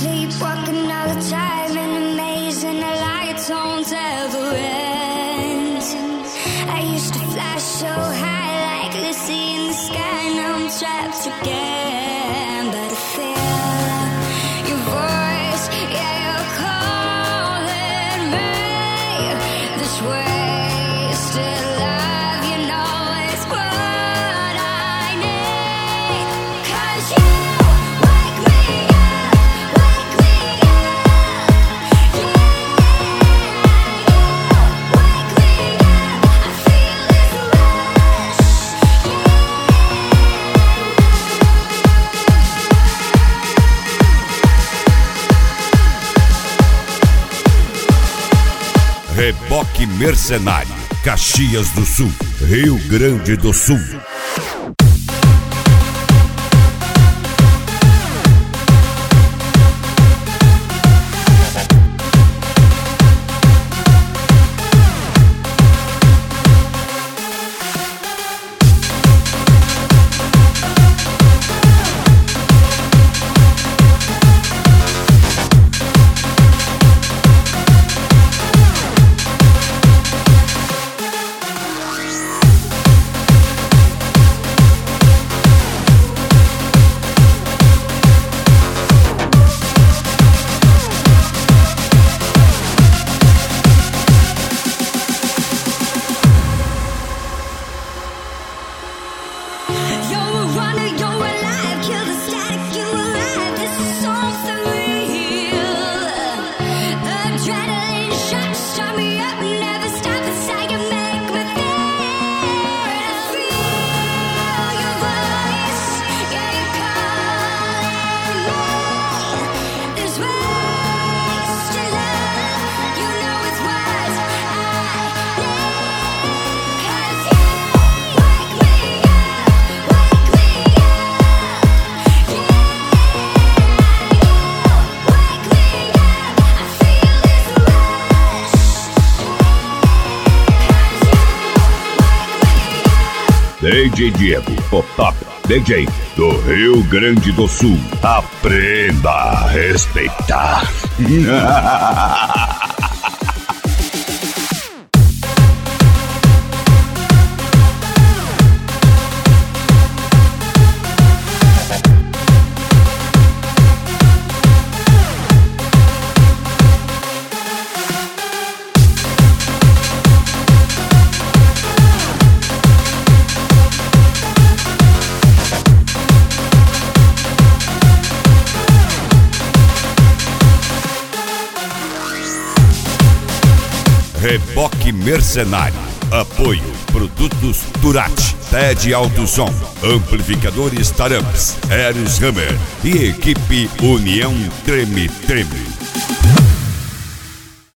sleepwalking all the time in a maze and the lights don't ever end. I used to fly so high like Lucy in the sky. Now I'm trapped again. But I feel your voice, yeah, you're calling me this wasted love, you know it's what I need. 'Cause you wake me up, wake me up. Yeah, you wake me up. I feel this rush. Reboque Mercenário, Caxias do Sul, Rio Grande do Sul. DJ Diego, o top DJ do Rio Grande do Sul. Aprenda a respeitar. Reboque Mercenário. Apoio Produtos Turati, TED Alto Som, Amplificadores Taramps, Eros Hammer e Equipe União Treme Treme.